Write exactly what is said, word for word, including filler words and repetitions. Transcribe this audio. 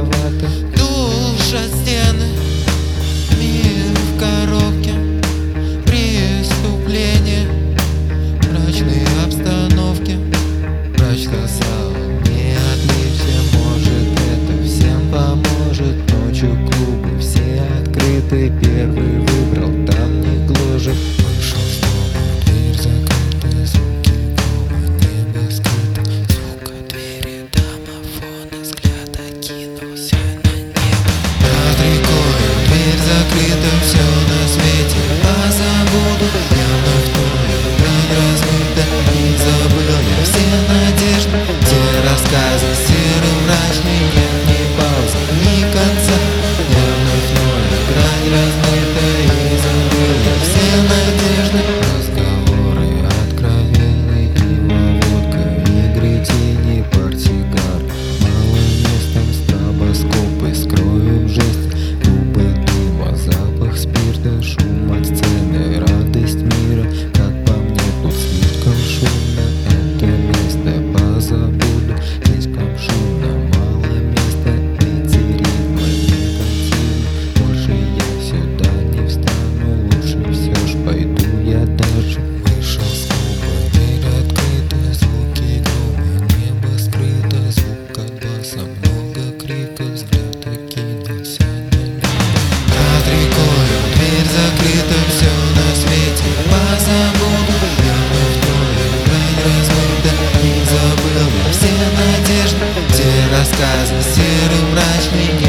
виноваты. Душат стены, мир в коробке, преступления, мрачные обстановки. Врач сказал, не отвлечься, может это всем поможет. Ночью клубы все открыты, первый выбрал, там не гложет. Вышел с дома, дверь закрыта, звуки дома, небо скрыто. Звук от двери домофона, взгляд окинулся на небо. Над рекой дверь закрыта, все на свете позабуду. Я вновь тою, грань размыта, и забыл я все надежды, все рассказы серый мрачный, нет ни паузы, ни конца. Я вновь тою, грань размыта, и забыл я все надежды. Разговоры откровенные, пиво, водка, игры, тени, портсигар. Мало места, стробоскопы скроют жесть, губы дыма, запах спирта, шум от сцены, радость мира. Как по мне, тут слишком шумно, это место позабуду. Слишком шумно, мало места, эти ритмы негативны. Больше я сюда не встану, лучше все ж пойду я дальше. Вышел с клуба, дверь открыта, звуки грома, небо скрыто. Звук от баса, много крика, взгляд окинулся на небо. Над рекою дверь закрыта, все на свете позабуду. Я вновь тою, грань размыта, и забыл я все надежды, все рассказы серый мрачный.